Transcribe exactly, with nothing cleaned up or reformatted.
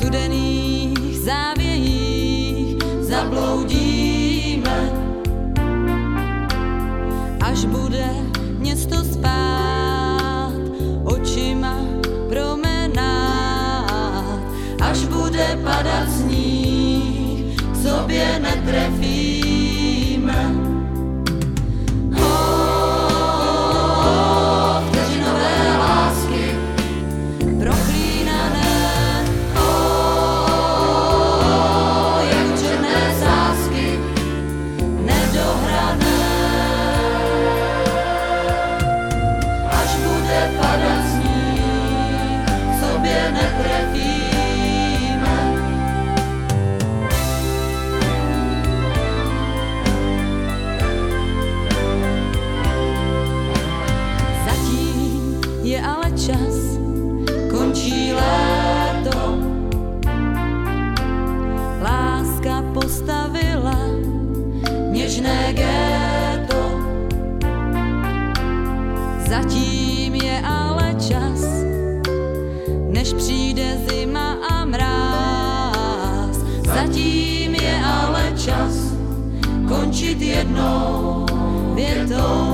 studených závějích zabloudíme, až bude město spát, očima promenát, až bude padat sníh, k sobě netrefíme. Je ale čas, končí léto, láska postavila něžné ghetto. Zatím je ale čas, než přijde zima a mráz. Zatím je ale čas končit jednou větou.